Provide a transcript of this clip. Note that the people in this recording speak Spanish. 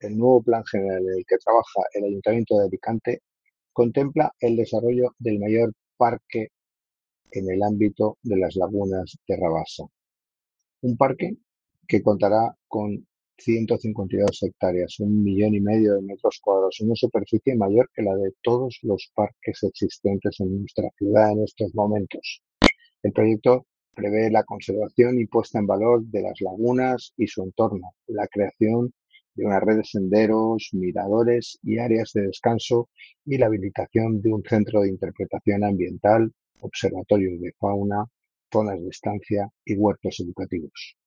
El nuevo Plan General en el que trabaja el Ayuntamiento de Alicante contempla el desarrollo del mayor parque en el ámbito de las lagunas de Rabasa. Un parque que contará con 152 hectáreas, 1,5 millones de metros cuadrados, una superficie mayor que la de todos los parques existentes en nuestra ciudad en estos momentos. El proyecto prevé la conservación y puesta en valor de las lagunas y su entorno, la creación de una red de senderos, miradores y áreas de descanso y la habilitación de un centro de interpretación ambiental, observatorios de fauna, zonas de estancia y huertos educativos.